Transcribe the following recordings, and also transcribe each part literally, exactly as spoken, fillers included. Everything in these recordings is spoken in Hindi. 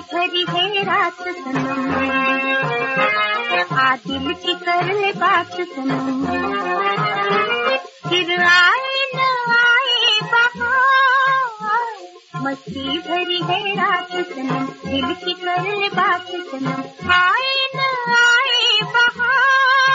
भरी है रात सनम, आ दिल की कर ले बात सनम, फिर आए न आए बहार, मस्ती भरी है रात सनम, दिल की कर ले बात सनम, आए न आए बहार।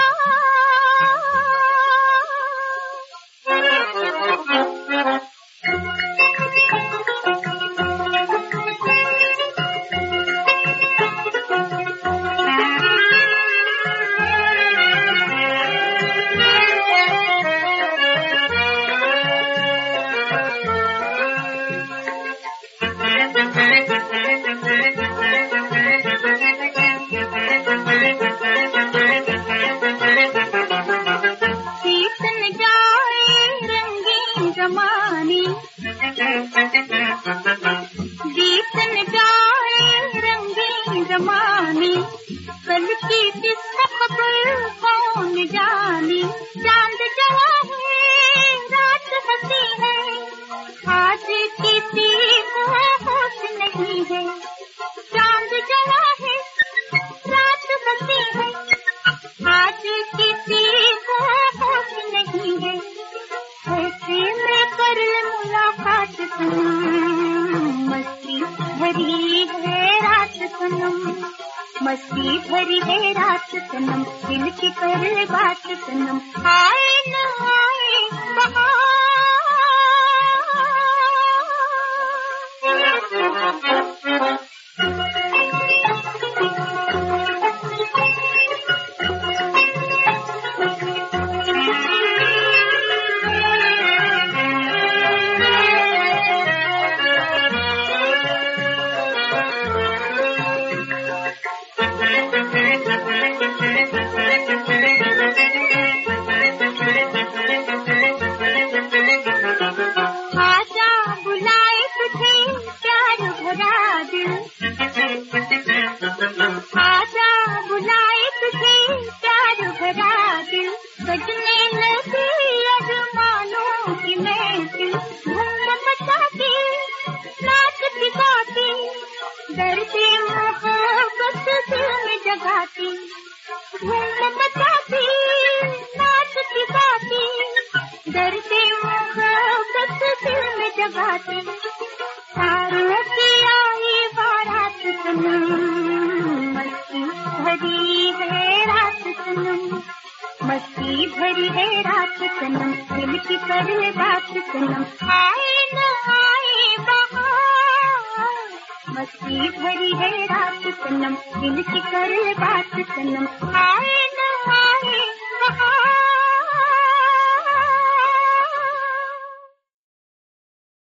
जमानी बीतन जाए रंगीन जमानी, कल की किस्सा खबर कौन जानी, चांद जवा है रात हंसी है, आज किसी को होश नहीं है, चांद जवा है रात हंसी है, आज किसी को होश नहीं है, ऐसे में कर मुलाकात सनम, मस्ती भरी है रात सनम, मस्ती भरी है रात सनम, दिल की कर बात सनम, आए न आए बहार। आजा बुलाए तुझे प्यार भरा दिल, सजने लगी अरमानों की महफिल, धूम मचाती नाचती गाती, दर्द मोहब्बत दिल में जगाती, धूम मचाती नाचती गाती, दर्द मोहब्बत दिल में जगाती, तारों की आई बारात सनम, मस्ती भरी है रात सनम, मस्ती भरी है रात सनम, दिल की कर बात सनम, आए न आए बहार, मस्ती भरी है रात सनम, दिल की कर बात सनम, आए